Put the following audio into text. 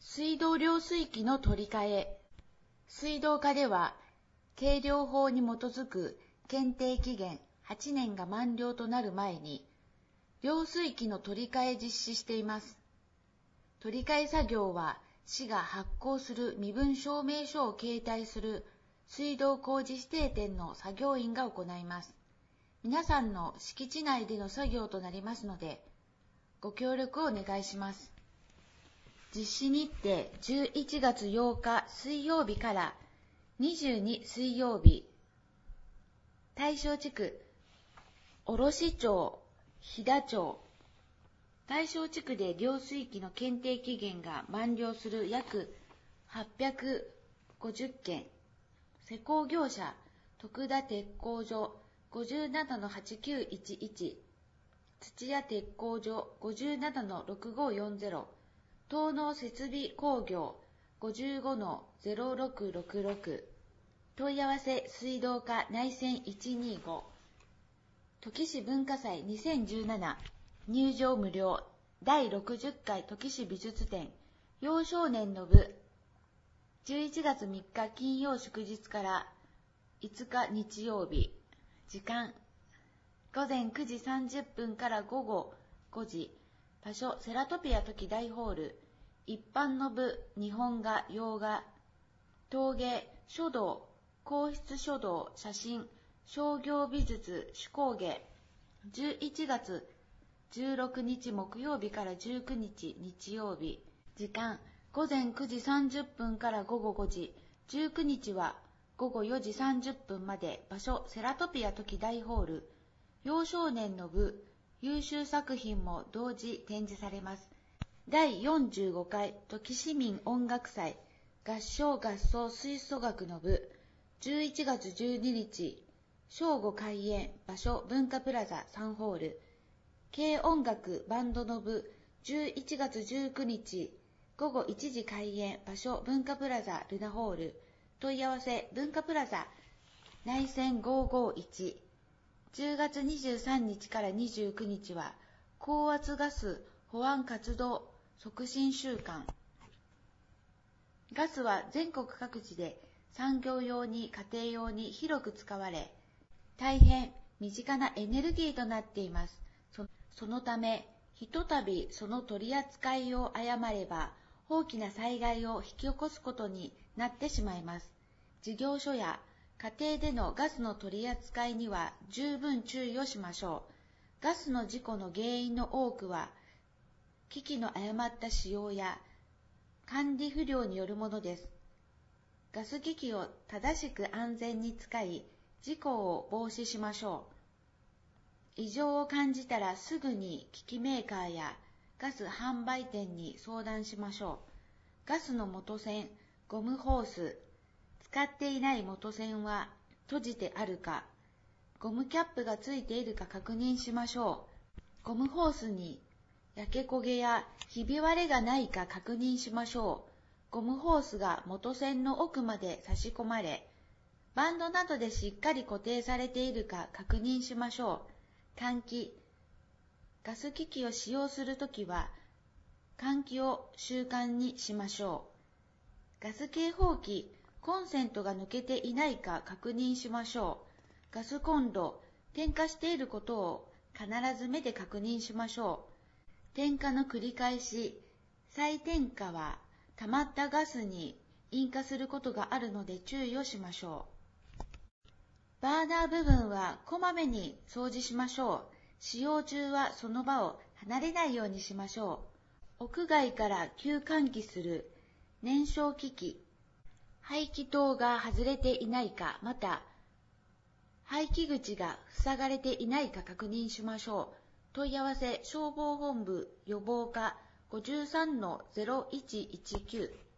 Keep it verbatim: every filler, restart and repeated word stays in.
水道量水器の取り替え。水道課では、計量法に基づく検定期限はちねんが満了となる前に、量水器の取り替え実施しています。取り替え作業は、市が発行する身分証明書を携帯する水道工事指定店の作業員が行います。皆さんの敷地内での作業となりますので、ご協力をお願いします。実施日程じゅういちがつようか水曜日からにじゅうに水曜日。対象地区、卸町、飛騨町。対象地区で量水器の検定期限が満了する約はっぴゃくごじゅっけん。施工業者、徳田鉄工所 ごじゅうななのはちきゅういちいち。土屋鉄工所 ごじゅうななのろくごよんゼロ。東農設備工業 ごじゅうごのゼロろくろくろく。問い合わせ水道課内線いちにご。土岐市文化祭にせんじゅうなな。入場無料。だいろくじゅっかい土岐市美術展。幼少年の部。じゅういちがつみっか金曜祝日からいつか日曜日。時間。ごぜんくじさんじゅっぷんからごごごじ。場所、セラトピア時大ホール。一般の部、日本画、洋画。陶芸、書道、硬筆書道、写真、商業美術、手工芸。じゅういちがつじゅうろくにち木曜日からじゅうくにち日曜日。時間、ごぜんくじさんじゅっぷんからごごごじ。じゅうくにちはごごよじさんじゅっぷんまで。場所、セラトピア時大ホール。幼少年の部、優秀作品も同時展示されます。だいよんじゅうごかい土岐市民音楽祭合唱合奏吹奏楽の部。じゅういちがつじゅうににち正午開演。場所、文化プラザさんホール。軽音楽バンドの部。じゅういちがつじゅうくにちごごいちじ開演。場所、文化プラザルナホール。問い合わせ文化プラザ内線ごごいち。じゅうがつにじゅうさんにちからにじゅうくにちは高圧ガス保安活動促進週間。ガスは全国各地で産業用に家庭用に広く使われ、大変身近なエネルギーとなっています。そ, そのため、ひとたびその取り扱いを誤れば、大きな災害を引き起こすことになってしまいます。事業所や家庭でのガスの取り扱いには十分注意をしましょう。ガスの事故の原因の多くは、機器の誤った使用や管理不良によるものです。ガス機器を正しく安全に使い、事故を防止しましょう。異常を感じたらすぐに機器メーカーやガス販売店に相談しましょう。ガスの元栓、ゴムホース、使っていない元栓は閉じてあるか、ゴムキャップがついているか確認しましょう。ゴムホースに焼け焦げやひび割れがないか確認しましょう。ゴムホースが元栓の奥まで差し込まれ、バンドなどでしっかり固定されているか確認しましょう。換気。ガス機器を使用するときは、換気を習慣にしましょう。ガス警報器、コンセントが抜けていないか確認しましょう。ガスコンロ、点火していることを必ず目で確認しましょう。点火の繰り返し、再点火は溜まったガスに引火することがあるので注意をしましょう。バーナー部分はこまめに掃除しましょう。使用中はその場を離れないようにしましょう。屋外から急換気する燃焼機器、排気筒が外れていないか、また排気口が塞がれていないか確認しましょう。問い合わせ消防本部予防課 ごじゅうさんのゼロいちいちきゅう。